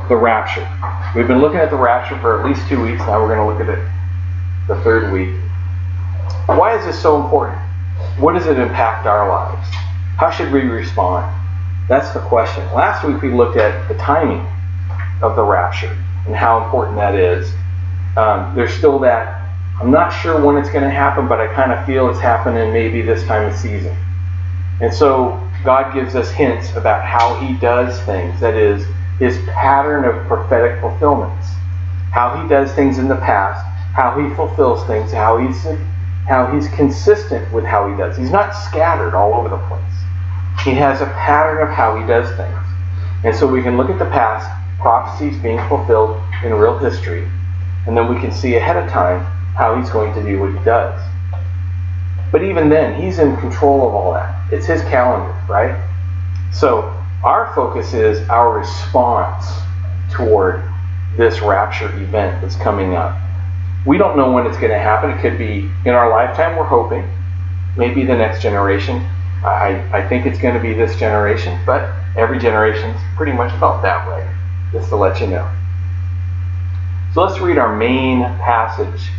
the rapture. We've been looking at the rapture for at least 2 weeks. Now we're going to look at it the third week. Why is this so important? What does it impact our lives? How should we respond? That's the question. Last week we looked at the timing of the rapture and how important that is. There's still that, I'm not sure when it's going to happen, but I kind of feel it's happening maybe this time of season. And so God gives us hints about how He does things. That is, His pattern of prophetic fulfillments. How He does things in the past, how He fulfills things, how He's consistent with how He does. He's not scattered all over the place. He has a pattern of how He does things. And so we can look at the past, prophecies being fulfilled in real history, and then we can see ahead of time how He's going to do what He does. But even then, He's in control of all that. It's His calendar, right? So our focus is our response toward this rapture event that's coming up. We don't know when it's going to happen. It could be in our lifetime, we're hoping. Maybe the next generation. I think it's going to be this generation, but every generation's pretty much felt that way, just to let you know. So let's read our main passage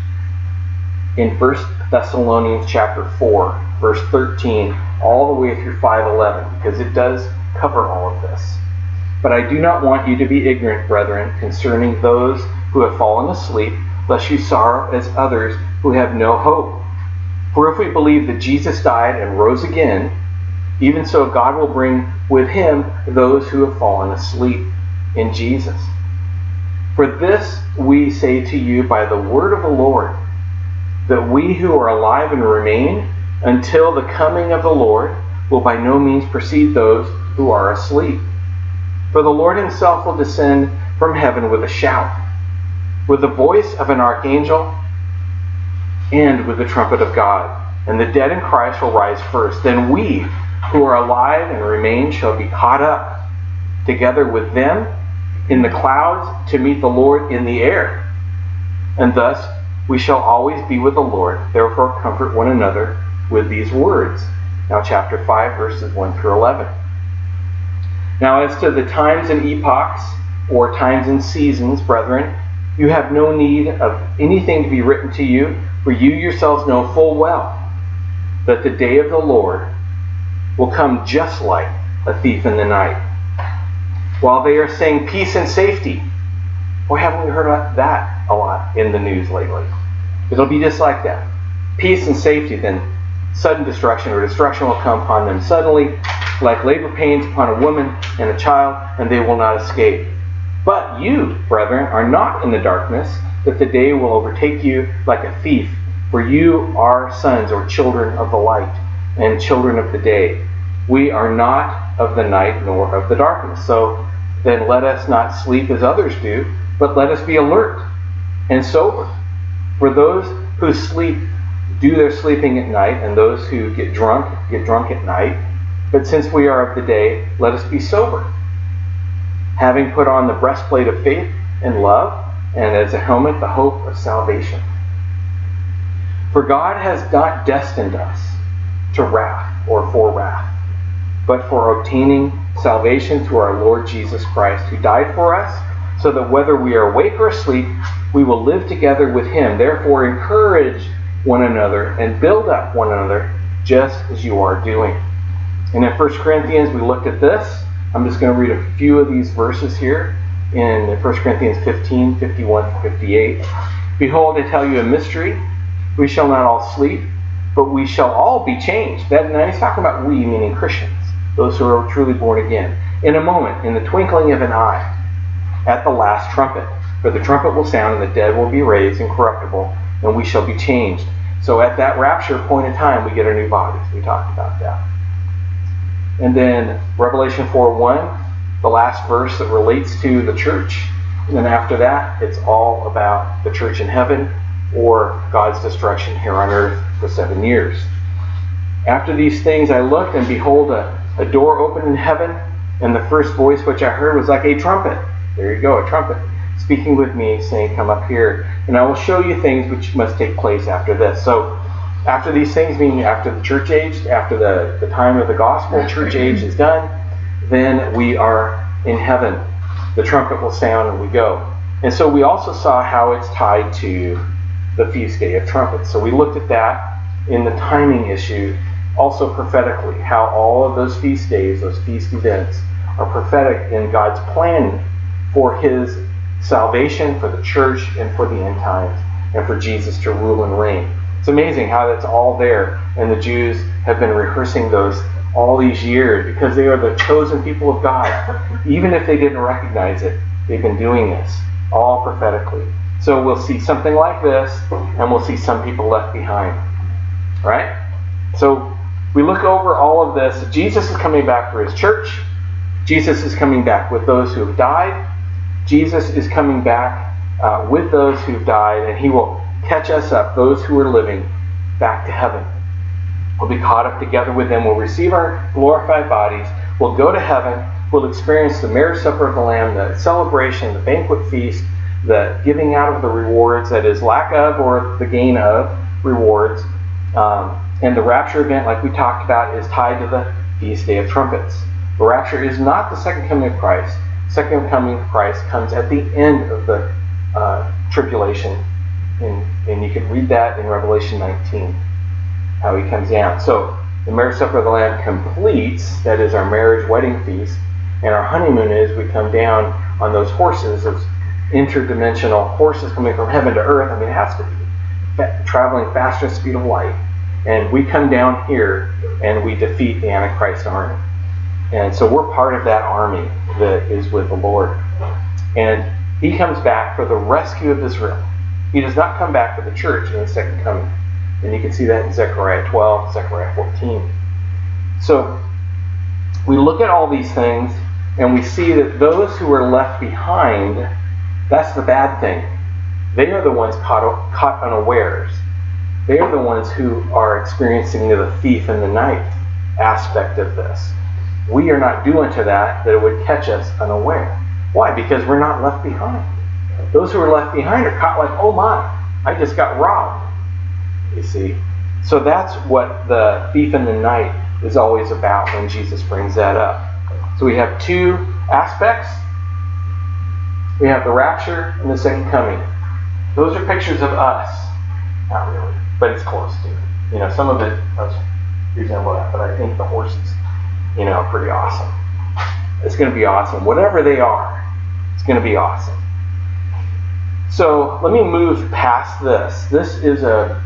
in 1 Thessalonians chapter 4, verse 13, all the way through 5:11, because it does cover all of this. But I do not want you to be ignorant, brethren, concerning those who have fallen asleep, lest you sorrow as others who have no hope. For if we believe that Jesus died and rose again, even so God will bring with Him those who have fallen asleep in Jesus. For this we say to you by the word of the Lord, that we who are alive and remain until the coming of the Lord will by no means precede those who are asleep. For the Lord Himself will descend from heaven with a shout, with the voice of an archangel, and with the trumpet of God. And the dead in Christ will rise first. Then we, who are alive and remain, shall be caught up together with them in the clouds to meet the Lord in the air. And thus we shall always be with the Lord. Therefore comfort one another with these words. Now chapter 5, verses 1 through 11. Now as to the times and epochs, or times and seasons, brethren, you have no need of anything to be written to you, for you yourselves know full well that the day of the Lord will come just like a thief in the night. While they are saying peace and safety, boy, haven't we heard about that a lot in the news lately? It'll be just like that. Peace and safety, then sudden destruction, or destruction will come upon them suddenly, like labor pains upon a woman and a child, and they will not escape. But you, brethren, are not in the darkness, that the day will overtake you like a thief. For you are sons or children of the light, and children of the day. We are not of the night nor of the darkness. So then let us not sleep as others do, but let us be alert and sober. For those who sleep do their sleeping at night, and those who get drunk at night. But since we are of the day, let us be sober, having put on the breastplate of faith and love, and as a helmet the hope of salvation. For God has not destined us to wrath or for wrath, but for obtaining salvation through our Lord Jesus Christ, who died for us, so that whether we are awake or asleep, we will live together with Him. Therefore encourage one another and build up one another, just as you are doing. And in 1 Corinthians we looked at this. I'm just going to read a few of these verses here in 1 Corinthians 15, 51 to 58. Behold, I tell you a mystery. We shall not all sleep, but we shall all be changed. Now he's talking about we, meaning Christians, those who are truly born again. In a moment, in the twinkling of an eye, at the last trumpet. For the trumpet will sound, and the dead will be raised incorruptible, and we shall be changed. So at that rapture point in time, we get our new bodies. We talked about that. And then Revelation 4:1, the last verse that relates to the church. And then after that, it's all about the church in heaven, or God's destruction here on earth for 7 years. After these things I looked, and behold, a door opened in heaven, and the first voice which I heard was like a trumpet. There you go, a trumpet, speaking with me, saying, come up here, and I will show you things which must take place after this. So after these things, meaning after the church age, after the time of the gospel, church age is done, then we are in heaven. the trumpet will sound and we go. And so we also saw how it's tied to the feast day of trumpets. So we looked at that in the timing issue, also prophetically, how all of those feast days, those feast events, are prophetic in God's plan for his salvation, for the church, and for the end times, and for Jesus to rule and reign. It's amazing how that's all there, and the Jews have been rehearsing those all these years because they are the chosen people of God. Even if they didn't recognize it, they've been doing this, all prophetically. So we'll see something like this, and we'll see some people left behind. Right? So we look over all of this. Jesus is coming back for his church. Jesus is coming back with those who have died. Jesus is coming back with those who've died, and he will catch us up, those who are living, back to heaven. We'll be caught up together with them. We'll receive our glorified bodies. We'll go to heaven. We'll experience the marriage supper of the Lamb, the celebration, the banquet feast, the giving out of the rewards, that is, lack of or the gain of rewards. And the rapture event, like we talked about, is tied to the feast day of trumpets. The rapture is not the second coming of Christ. Second coming of Christ comes at the end of the tribulation. And you can read that in Revelation 19, how he comes down. So the marriage supper of the Lamb completes, that is our marriage wedding feast, and our honeymoon is we come down on those horses, those interdimensional horses coming from heaven to earth. I mean, it has to be traveling faster than the speed of light. And we come down here and we defeat the Antichrist army. And so we're part of that army that is with the Lord. And he comes back for the rescue of Israel. He does not come back for the church in the second coming. And you can see that in Zechariah 12, Zechariah 14. So we look at all these things and we see that those who are left behind, that's the bad thing. They are the ones caught unawares. They are the ones who are experiencing the thief in the night aspect of this. We are not doing to that it would catch us unaware. Why? Because we're not left behind. Those who are left behind are caught like, oh my, I just got robbed. You see? So that's what the thief in the night is always about when Jesus brings that up. So we have two aspects. We have the rapture and the second coming. Those are pictures of us. Not really, but it's close to it. You know, some of it does resemble that, but I think the horses, you know, are pretty awesome. It's going to be awesome. Whatever they are, it's going to be awesome. So let me move past this. This is a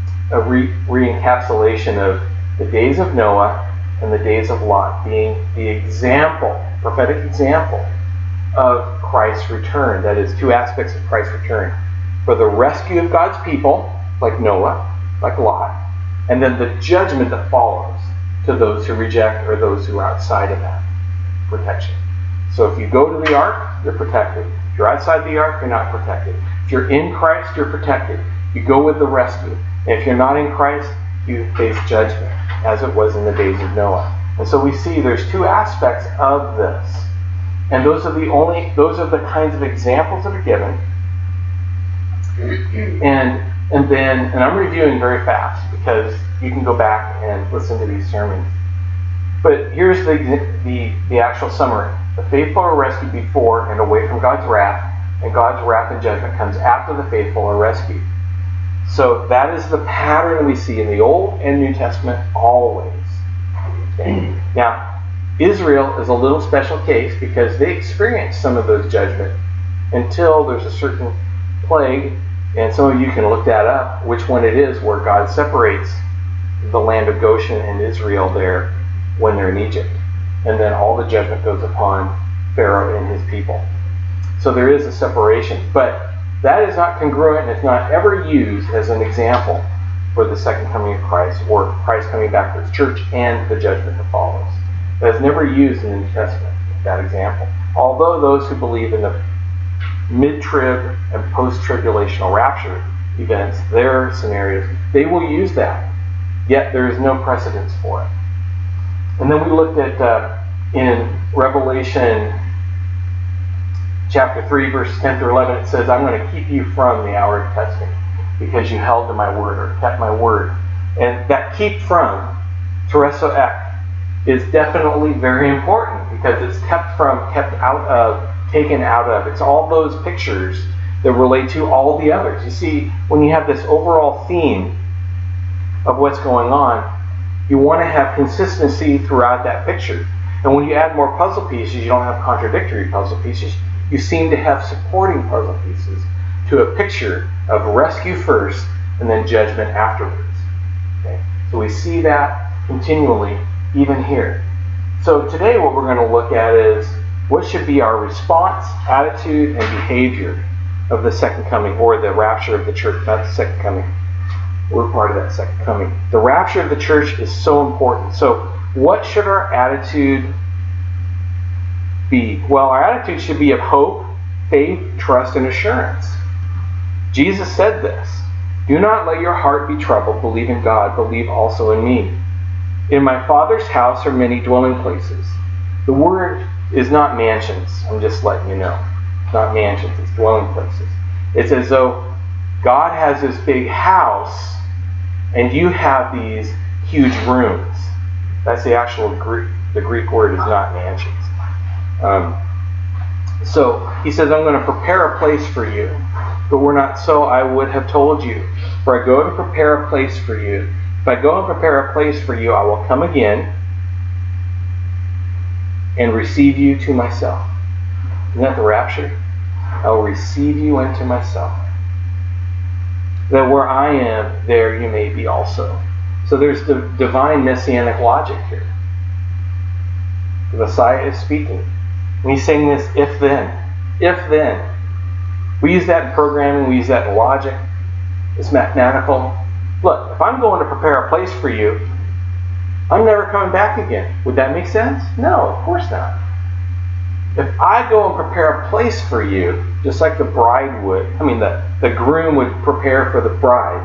re-encapsulation of the days of Noah and the days of Lot being the example, prophetic example of Christ's return. That is, two aspects of Christ's return. For the rescue of God's people, like Noah, like Lot, and then the judgment that follows to those who reject or those who are outside of that protection. So if you go to the ark, you're protected. If you're outside the ark, you're not protected. If you're in Christ, you're protected. You go with the rescue. And if you're not in Christ, you face judgment, as it was in the days of Noah. And so we see there's two aspects of this. And those are the kinds of examples that are given. And I'm reviewing very fast because you can go back and listen to these sermons. But here's the actual summary. The faithful are rescued before and away from God's wrath, and God's wrath and judgment comes after the faithful are rescued. So that is the pattern we see in the Old and New Testament always. Okay? Now, Israel is a little special case because they experienced some of those judgments until there's a certain plague, and some of you can look that up, which one it is where God separates the land of Goshen and Israel there when they're in Egypt. And then all the judgment goes upon Pharaoh and his people. So there is a separation. But that is not congruent and it's not ever used as an example for the second coming of Christ or Christ coming back to his church and the judgment that follows. That is never used in the New Testament, that example. Although those who believe in the mid-trib and post-tribulational rapture events, their scenarios, they will use that. Yet there is no precedence for it. And then we looked at in Revelation chapter 3, verses 10 through 11, it says, I'm going to keep you from the hour of testing because you held to my word or kept my word. And that keep from, tereso ek, is definitely very important because it's kept out of taken out of. It's all those pictures that relate to all the others. You see, when you have this overall theme of what's going on, you want to have consistency throughout that picture. And when you add more puzzle pieces, you don't have contradictory puzzle pieces. You seem to have supporting puzzle pieces to a picture of rescue first and then judgment afterwards. Okay? So we see that continually, even here. So today what we're going to look at is what should be our response, attitude, and behavior of the second coming, or the rapture of the church, not the second coming. We're part of that second coming. The rapture of the church is so important. So what should our attitude be? Well, our attitude should be of hope, faith, trust, and assurance. Jesus said this, "Do not let your heart be troubled. Believe in God. Believe also in me. In my Father's house are many dwelling places." The word is not mansions. I'm just letting you know. It's not mansions. It's dwelling places. It's as though God has this big house and you have these huge rooms. That's the actual Greek. The Greek word is not mansions. So he says, "I'm going to prepare a place for you. But we're not so, I would have told you. For I go to prepare a place for you. If I go and prepare a place for you, I will come again and receive you to myself." Isn't that the rapture? I will receive you into myself, that where I am, there you may be also. So there's the divine messianic logic here. The Messiah is speaking. We sing this, if then. If then. We use that in programming, we use that in logic. It's mathematical. Look, if I'm going to prepare a place for you, I'm never coming back again. Would that make sense? No, of course not. If I go and prepare a place for you, just like the bride would, the groom would prepare for the bride,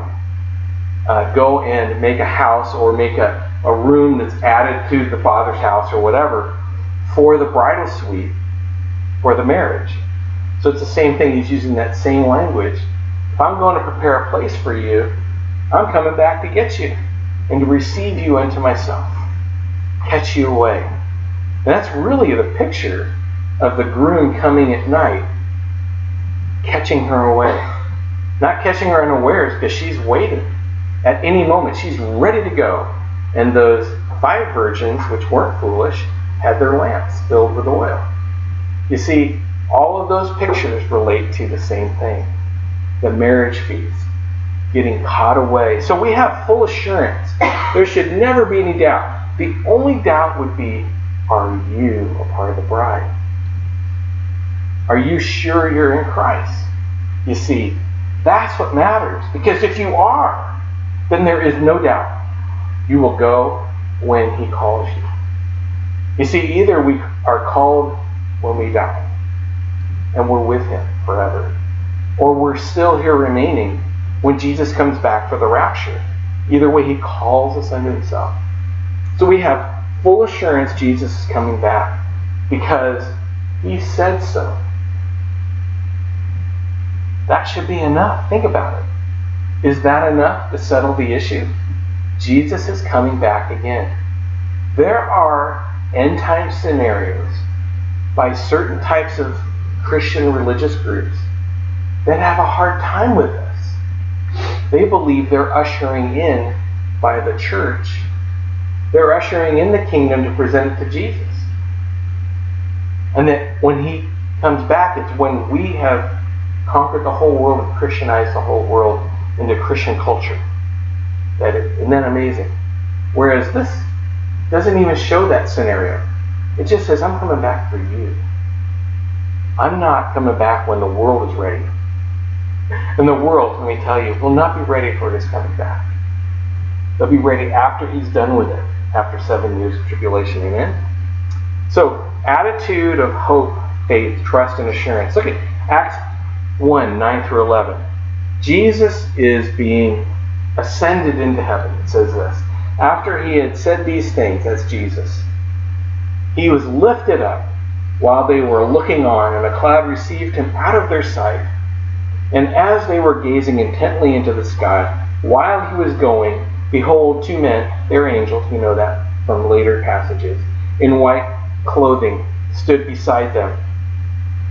go and make a house or make a room that's added to the father's house or whatever for the bridal suite for the marriage. So it's the same thing. He's using that same language. If I'm going to prepare a place for you, I'm coming back to get you and to receive you into myself, catch you away. And that's really the picture of the groom coming at night, catching her away. Not catching her unawares, because she's waiting. At any moment, she's ready to go. And those 5 virgins, which weren't foolish, had their lamps filled with oil. You see, all of those pictures relate to the same thing. The marriage feast. Getting caught away. So we have full assurance. There should never be any doubt. The only doubt would be, are you a part of the bride? Are you sure you're in Christ? You see, that's what matters. Because if you are, then there is no doubt you will go when he calls you. You see, either we are called when we die and we're with him forever, or we're still here remaining when Jesus comes back for the rapture. Either way, he calls us unto himself. So we have full assurance Jesus is coming back because he said so. That should be enough. Think about it. Is that enough to settle the issue? Jesus is coming back again. There are end time scenarios by certain types of Christian religious groups that have a hard time with this. They believe they're ushering in by the church. They're ushering in the kingdom to present it to Jesus. And that when he comes back, it's when we have conquered the whole world and Christianized the whole world into Christian culture. Isn't that amazing? Whereas this doesn't even show that scenario. It just says, I'm coming back for you. I'm not coming back when the world is ready. And the world, let me tell you, will not be ready for his coming back. They'll be ready after he's done with it, after 7 years of tribulation. Amen? So, attitude of hope, faith, trust, and assurance. Look at Acts 1, 9 through 11. Jesus is being ascended into heaven. It says this. After he had said these things, that's Jesus, he was lifted up while they were looking on, and a cloud received him out of their sight. And as they were gazing intently into the sky, while he was going, behold, 2 men, they're angels, you know that from later passages, in white clothing, stood beside them.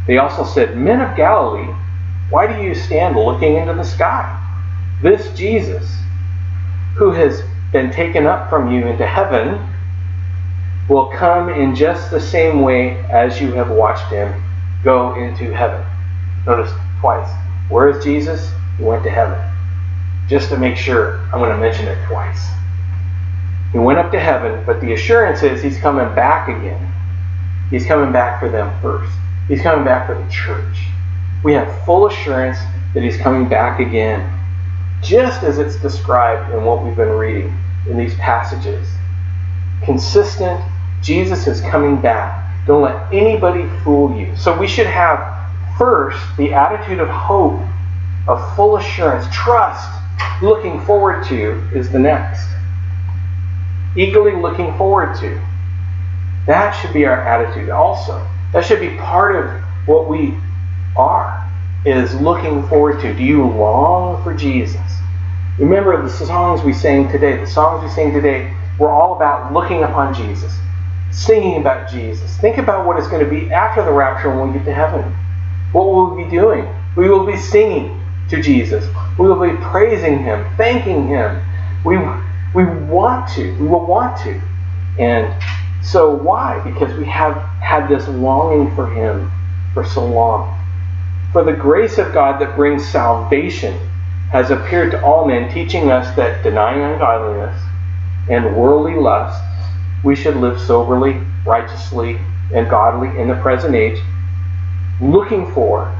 They also said, "Men of Galilee, why do you stand looking into the sky? This Jesus, who has been taken up from you into heaven, will come in just the same way as you have watched him go into heaven." Notice twice. Where is Jesus? He went to heaven. Just to make sure, I'm going to mention it twice. He went up to heaven, but the assurance is he's coming back again. He's coming back for them first. He's coming back for the church. We have full assurance that he's coming back again, just as it's described in what we've been reading in these passages. Consistent, Jesus is coming back. Don't let anybody fool you. So we should have first the attitude of hope, of full assurance, trust, looking forward to is the next. Eagerly looking forward to. That should be our attitude also. That should be part of what we are, is looking forward to. Do you long for Jesus? Remember the songs we sang today. The songs we sang today were all about looking upon Jesus, singing about Jesus. Think about what it's going to be after the rapture when we get to heaven. What will we be doing? We will be singing to Jesus. We will be praising him, thanking him. We want to. We will want to. And so why? Because we have had this longing for him for so long. For the grace of God that brings salvation has appeared to all men, teaching us that denying ungodliness and worldly lusts, we should live soberly, righteously, and godly in the present age, looking for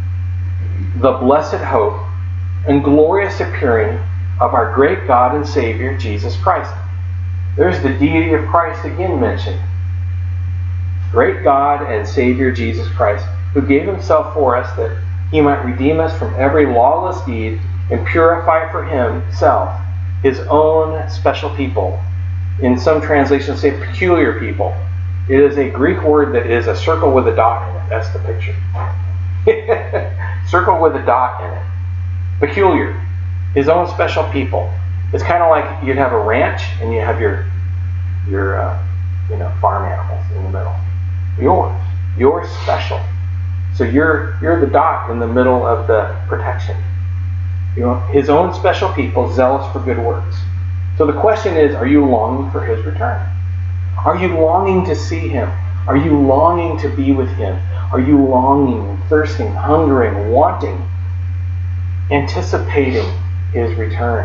the blessed hope and glorious appearing of our great God and Savior, Jesus Christ. There's the deity of Christ again mentioned. Great God and Savior Jesus Christ, who gave himself for us that he might redeem us from every lawless deed and purify for himself his own special people. In some translations say peculiar people. It is a Greek word that is a circle with a dot in it. That's the picture. Circle with a dot in it. Peculiar. His own special people. It's kind of like you'd have a ranch and you have your farm animals in the middle. Yours special. So you're the dot in the middle of the protection. His own special people, zealous for good works. So the question is, are you longing for his return? Are you longing to see him? Are you longing to be with him? Are you longing, thirsting, hungering, wanting, anticipating his return?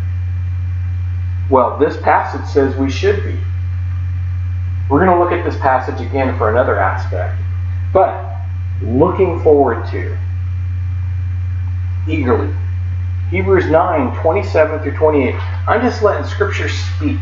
Well, this passage says we should be. We're going to look at this passage again for another aspect. But looking forward to, eagerly. Hebrews 9:27 through 28. I'm just letting Scripture speak.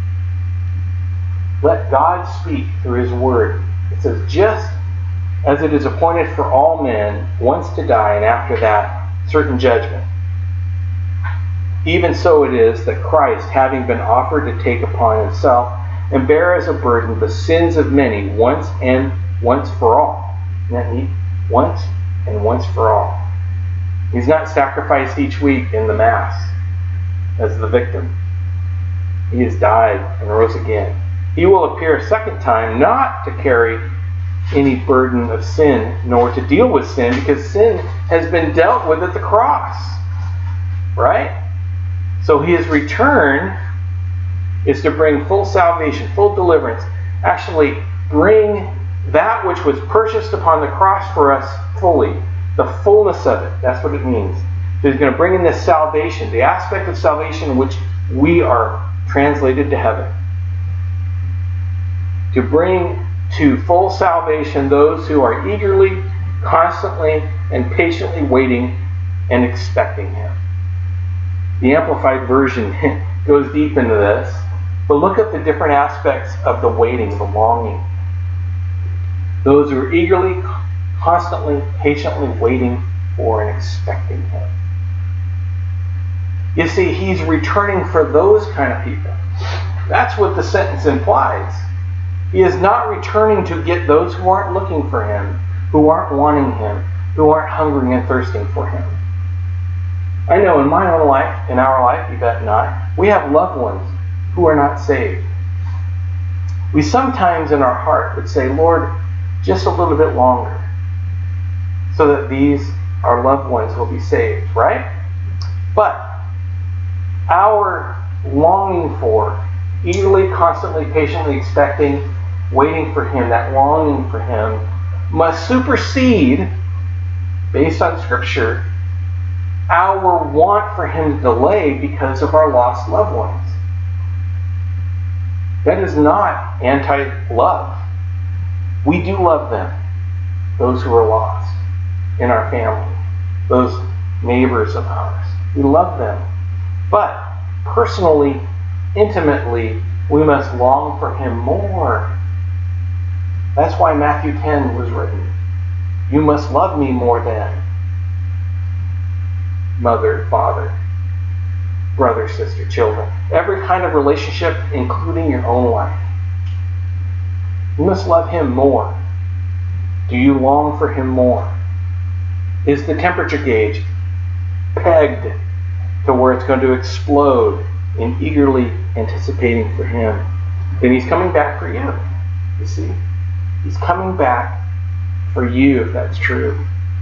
Let God speak through his word. It says, just as it is appointed for all men once to die, and after that, certain judgment. Even so it is that Christ, having been offered to take upon himself and bear as a burden the sins of many once for all. Once and once for all. He's not sacrificed each week in the Mass as the victim. He has died and rose again. He will appear a second time, not to carry any burden of sin, nor to deal with sin, because sin has been dealt with at the cross. Right? So his return is to bring full salvation, full deliverance. Actually, bring that which was purchased upon the cross for us fully. The fullness of it. That's what it means. So he's going to bring in this salvation, the aspect of salvation in which we are translated to heaven. To bring to full salvation those who are eagerly, constantly, and patiently waiting and expecting him. The Amplified Version goes deep into this, but look at the different aspects of the waiting, the longing. Those who are eagerly, constantly, patiently waiting for and expecting him. You see, he's returning for those kind of people. That's what the sentence implies. He is not returning to get those who aren't looking for him, who aren't wanting him, who aren't hungering and thirsting for him. I know in my own life, in our life, Yvette and I, we have loved ones who are not saved. We sometimes in our heart would say, Lord, just a little bit longer. so that these, our loved ones, will be saved, right? But our longing for, eagerly, constantly, patiently expecting, waiting for Him, that longing for Him, must supersede, based on Scripture, our want for Him to delay because of our lost loved ones. That is not anti-love. We do love them, those who are lost in our family, those neighbors of ours. We love them. But personally, intimately, we must long for Him more. That's why Matthew 10 was written. You must love me more than mother, father, brother, sister, children. Every kind of relationship, including your own life. You must love Him more. Do you long for Him more? Is the temperature gauge pegged to where it's going to explode in eagerly anticipating for Him? Then He's coming back for you. You see? He's coming back for you if that's true.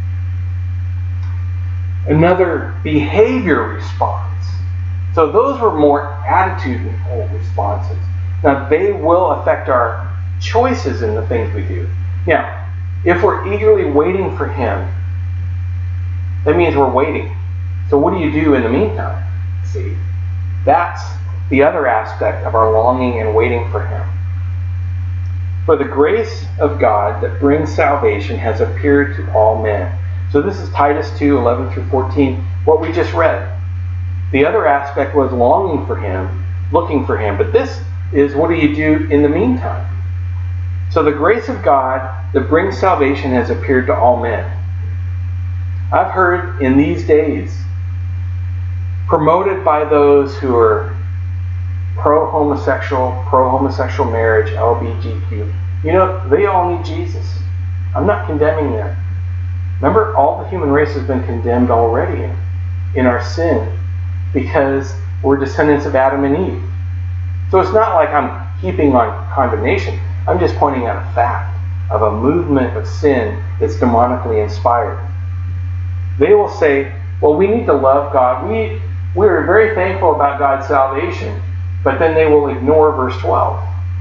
Another behavior response. So those were more attitudinal responses. Now they will affect our choices in the things we do. Now, if we're eagerly waiting for Him, that means we're waiting. So what do you do in the meantime? See, that's the other aspect of our longing and waiting for Him. For the grace of God that brings salvation has appeared to all men. So this is Titus 2, 11 through 14, what we just read. The other aspect was longing for Him, looking for Him. But this is, what do you do in the meantime? So the grace of God that brings salvation has appeared to all men. I've heard in these days, promoted by those who are pro-homosexual marriage, LGBTQ, they all need Jesus. I'm not condemning them. Remember, all the human race has been condemned already in our sin because we're descendants of Adam and Eve. So it's not like I'm heaping on condemnation. I'm just pointing out a fact of a movement of sin that's demonically inspired. They will say, well, we need to love God. We are very thankful about God's salvation. But then they will ignore verse 12.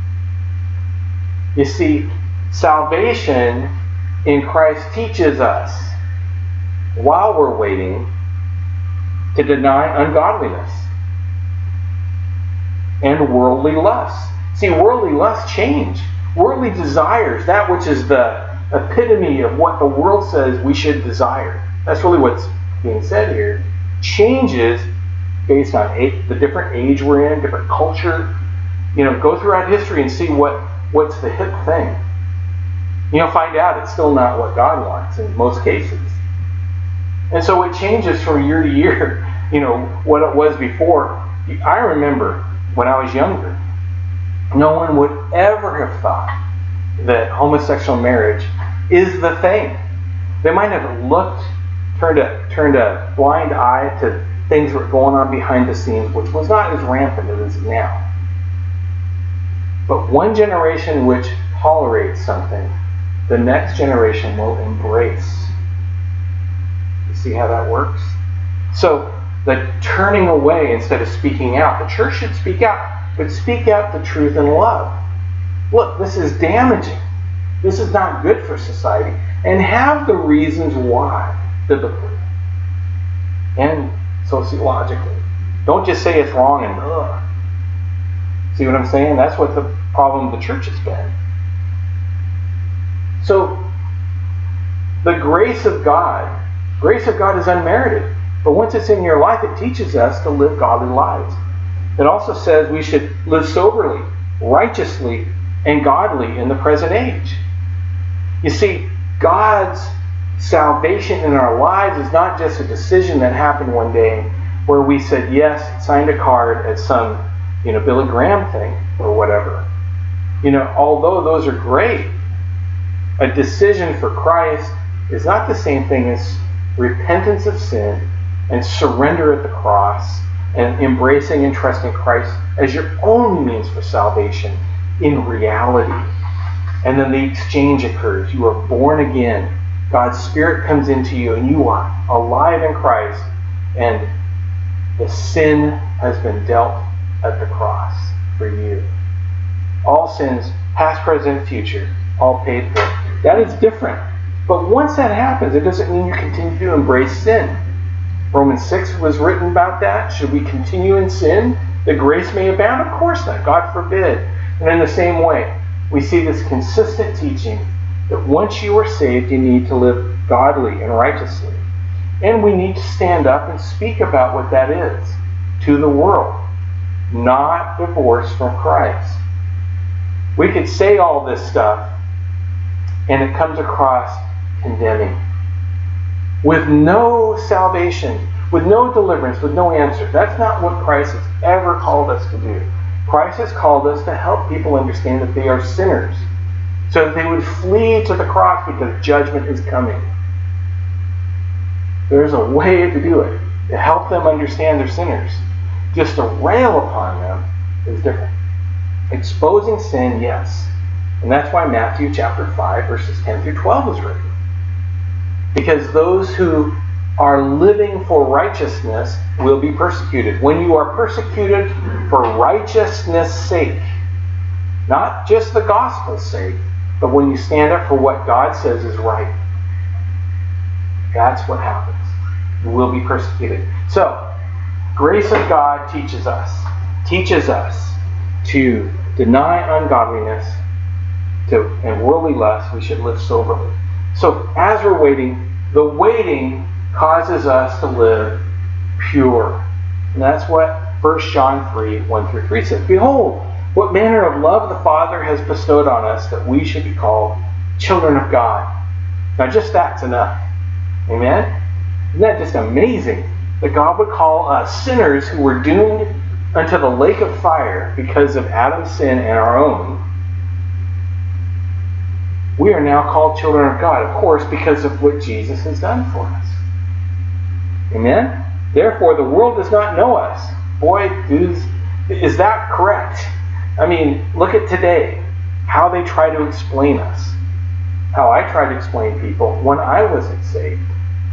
You see, salvation in Christ teaches us, while we're waiting, to deny ungodliness and worldly lusts. See, worldly lusts change. Worldly desires, that which is the epitome of what the world says we should desire. That's really what's being said here. Changes based on the different age we're in, different culture. Go throughout history and see what's the hip thing. You'll find out it's still not what God wants in most cases. And so it changes from year to year, what it was before. I remember when I was younger, no one would ever have thought that homosexual marriage is the thing. They might have turned a blind eye to things that were going on behind the scenes, which was not as rampant as it is now. But one generation which tolerates something, the next generation will embrace. You see how that works? So the turning away instead of speaking out. The church should speak out, but speak out the truth in love. Look, this is damaging. This is not good for society. And have the reasons why, biblically and sociologically. Don't just say it's wrong and ugh. See what I'm saying? That's what the problem of the church has been. So, the grace of God is unmerited. But once it's in your life, it teaches us to live godly lives. It also says we should live soberly, righteously, and godly in the present age. You see, God's salvation in our lives is not just a decision that happened one day where we said yes, signed a card at some, Billy Graham thing or whatever. Although those are great, a decision for Christ is not the same thing as repentance of sin and surrender at the cross and embracing and trusting Christ as your only means for salvation in reality. And then the exchange occurs. You are born again God's Spirit comes into you and you are alive in Christ, and the sin has been dealt at the cross for you. All sins, past, present, future, all paid for. That is different. But once that happens, it doesn't mean you continue to embrace sin. Romans 6 was written about that. Should we continue in sin that grace may abound? Of course not. God forbid. And in the same way, we see this consistent teaching that once you are saved, you need to live godly and righteously. And we need to stand up and speak about what that is to the world, not divorced from Christ. We could say all this stuff, and it comes across condemning. With no salvation, with no deliverance, with no answer. That's not what Christ has ever called us to do. Christ has called us to help people understand that they are sinners, so that they would flee to the cross because judgment is coming. There's a way to do it, to help them understand they're sinners. Just to rail upon them is different. Exposing sin, yes. And that's why Matthew chapter 5, verses 10 through 12 is written. Because those who are living for righteousness will be persecuted. When you are persecuted for righteousness' sake, not just the gospel's sake, but when you stand up for what God says is right, that's what happens. You will be persecuted. So, grace of God teaches us to deny ungodliness and worldly lust. We should live soberly. So, as we're waiting, the waiting causes us to live pure. And that's what 1 John 3, 1 through 3 says. Behold, what manner of love the Father has bestowed on us that we should be called children of God. Now, just that's enough. Amen? Isn't that just amazing that God would call us sinners who were doomed unto the lake of fire because of Adam's sin and our own? We are now called children of God, of course, because of what Jesus has done for us. Amen? Therefore, the world does not know us. Boy, is that correct? I mean, look at today, how they try to explain us. How I try to explain people when I wasn't saved.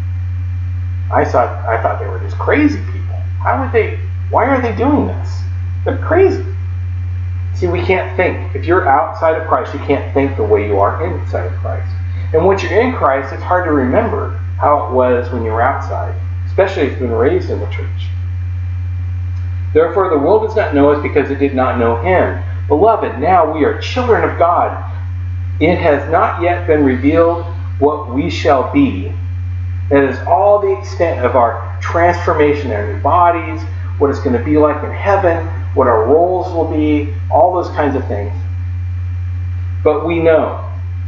I thought they were just crazy people. Why are they doing this? They're crazy. See, we can't think. If you're outside of Christ, you can't think the way you are inside of Christ. And once you're in Christ, it's hard to remember how it was when you were outside, especially if you've been raised in the church. Therefore, the world does not know us because it did not know Him. Beloved, now we are children of God. It has not yet been revealed what we shall be. That is all the extent of our transformation in our new bodies, what it's going to be like in heaven, what our roles will be, all those kinds of things. But we know.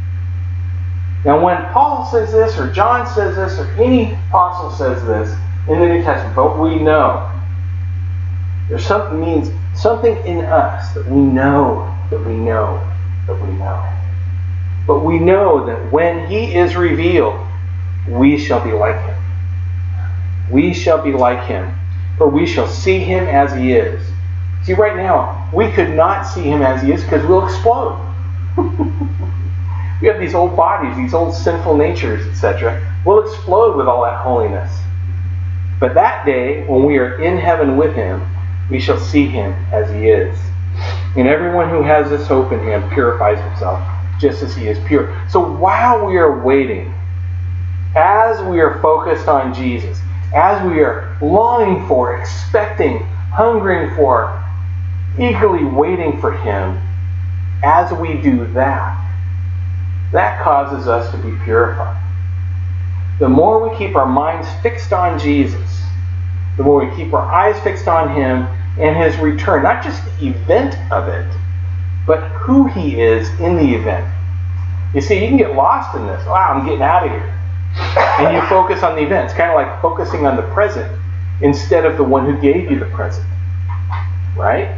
Now when Paul says this, or John says this, or any apostle says this in the New Testament, but we know. There's something in us that we know, that we know, that we know. But we know that when He is revealed, we shall be like Him. We shall be like Him, for we shall see Him as He is. See, right now, we could not see Him as He is because we'll explode. We have these old bodies, these old sinful natures, etc. We'll explode with all that holiness. But that day, when we are in heaven with Him, we shall see Him as He is. And everyone who has this hope in Him purifies himself, just as He is pure. So while we are waiting, as we are focused on Jesus, as we are longing for, expecting, hungering for, eagerly waiting for Him, as we do that, that causes us to be purified. The more we keep our minds fixed on Jesus, the more we keep our eyes fixed on Him and His return, not just the event of it, but who He is in the event. You see, you can get lost in this. Wow, I'm getting out of here. And you focus on the event. It's kind of like focusing on the present instead of the one who gave you the present. Right?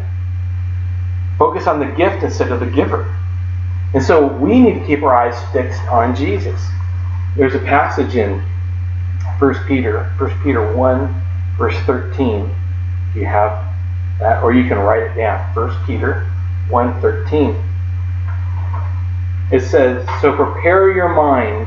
Focus on the gift instead of the giver. And so we need to keep our eyes fixed on Jesus. There's a passage in 1 Peter 1, verse 13. You have that, or you can write it down. 1 Peter 1:13. It says, "So prepare your minds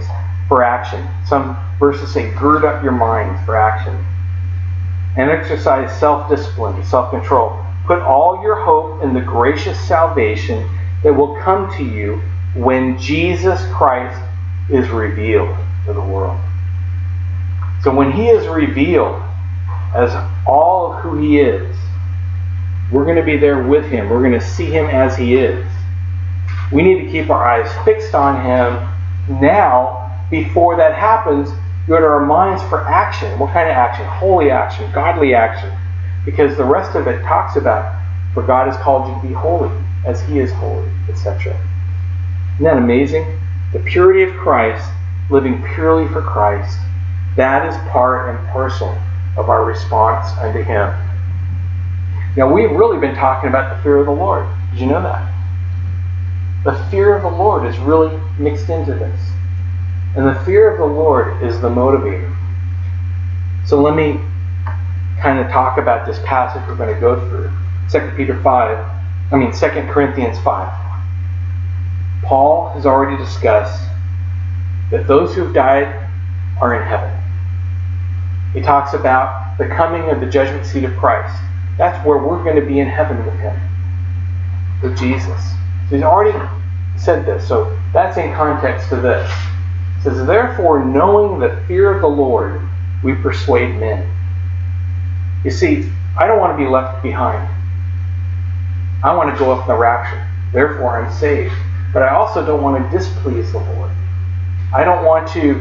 for action. Some verses say, gird up your minds for action. And exercise self-discipline, self-control. Put all your hope in the gracious salvation that will come to you when Jesus Christ is revealed to the world. So when he is revealed as all of who he is, we're going to be there with him. We're going to see him as he is. We need to keep our eyes fixed on him now. Before that happens, go to our minds for action. What kind of action? Holy action, godly action. Because the rest of it talks about, for God has called you to be holy, as he is holy, etc. Isn't that amazing? The purity of Christ, living purely for Christ, that is part and parcel of our response unto him. Now, we've really been talking about the fear of the Lord. Did you know that? The fear of the Lord is really mixed into this. And the fear of the Lord is the motivator. So let me kind of talk about this passage we're going to go through. 2 Corinthians 5. Paul has already discussed that those who have died are in heaven. He talks about the coming of the judgment seat of Christ. That's where we're going to be in heaven with him, with Jesus. So he's already said this. So that's in context to this. It says, therefore, knowing the fear of the Lord, we persuade men. You see, I don't want to be left behind. I want to go up in the rapture. Therefore, I'm saved. But I also don't want to displease the Lord. I don't want to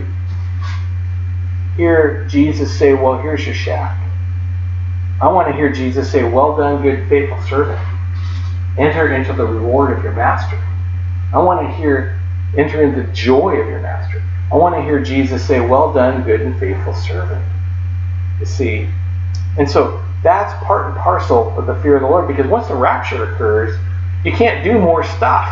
hear Jesus say, well, here's your shack. I want to hear Jesus say, well done, good, faithful servant. Enter into the reward of your master. I want to enter into the joy of your master. I want to hear Jesus say, well done, good and faithful servant. You see? And so that's part and parcel of the fear of the Lord, because once the rapture occurs, you can't do more stuff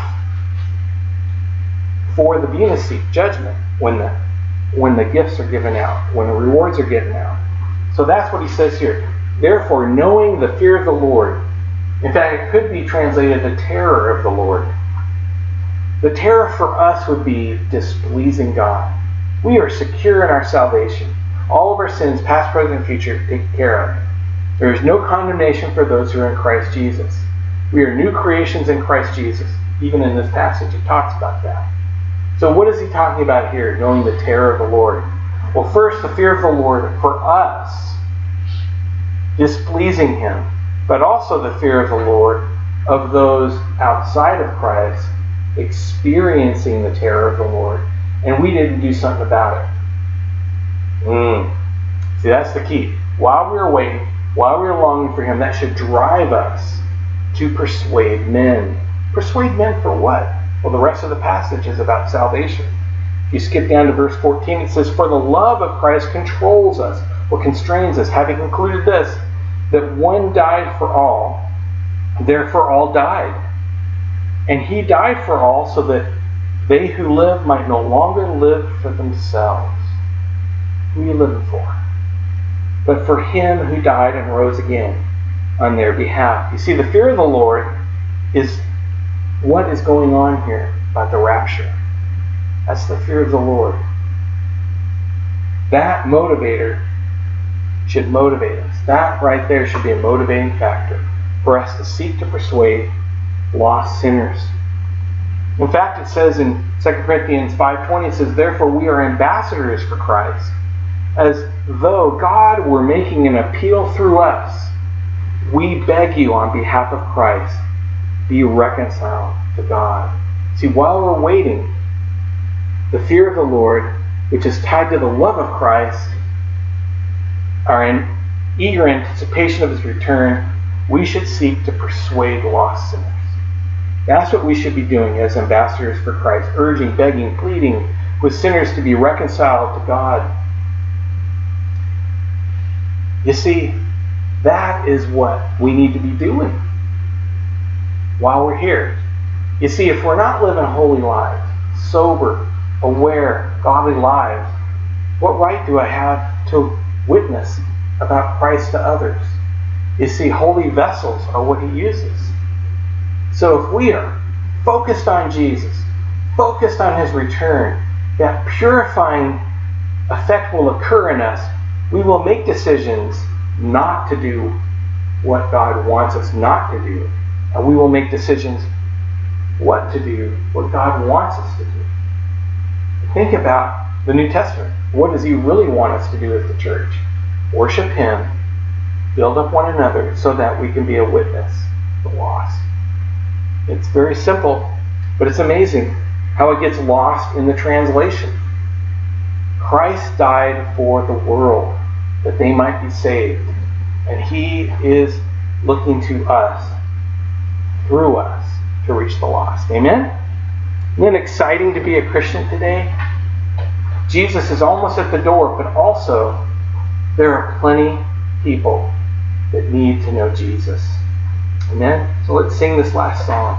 for the Bema Seat judgment when the gifts are given out, when the rewards are given out. So that's what he says here. Therefore, knowing the fear of the Lord. In fact, it could be translated the terror of the Lord. The terror for us would be displeasing God. We are secure in our salvation. All of our sins, past, present, and future, taken care of. There is no condemnation for those who are in Christ Jesus. We are new creations in Christ Jesus. Even in this passage, it talks about that. So what is he talking about here, knowing the terror of the Lord? Well, first, the fear of the Lord for us, displeasing him, but also the fear of the Lord of those outside of Christ experiencing the terror of the Lord, and we didn't do something about it. See, that's the key. While we are waiting, while we are longing for him, that should drive us to persuade men. Persuade men for what? Well, the rest of the passage is about salvation. If you skip down to verse 14, it says, for the love of Christ controls us, or constrains us, having concluded this, that one died for all, therefore all died. And he died for all, so that they who live might no longer live for themselves. Who are you living for? But for him who died and rose again on their behalf. You see, the fear of the Lord is what is going on here about the rapture. That's the fear of the Lord. That motivator should motivate us. That right there should be a motivating factor for us to seek to persuade lost sinners. In fact, it says in 2 Corinthians 5:20, it says, therefore we are ambassadors for Christ, as though God were making an appeal through us. We beg you on behalf of Christ, be reconciled to God. See, while we're waiting, the fear of the Lord, which is tied to the love of Christ, are in eager anticipation of his return, we should seek to persuade lost sinners. That's what we should be doing as ambassadors for Christ, urging, begging, pleading with sinners to be reconciled to God. You see, that is what we need to be doing while we're here. You see, if we're not living holy lives, sober, aware, godly lives, what right do I have to witness about Christ to others? You see, holy vessels are what he uses. So if we are focused on Jesus, focused on his return, that purifying effect will occur in us. We will make decisions not to do what God wants us not to do. And we will make decisions what to do, what God wants us to do. Think about the New Testament. What does He really want us to do as the church? Worship Him, build up one another so that we can be a witness to the lost. It's very simple, but it's amazing how it gets lost in the translation. Christ died for the world that they might be saved. And He is looking to us, through us, to reach the lost. Amen? Isn't it exciting to be a Christian today? Jesus is almost at the door, but also there are plenty people that need to know Jesus. Amen? So let's sing this last song.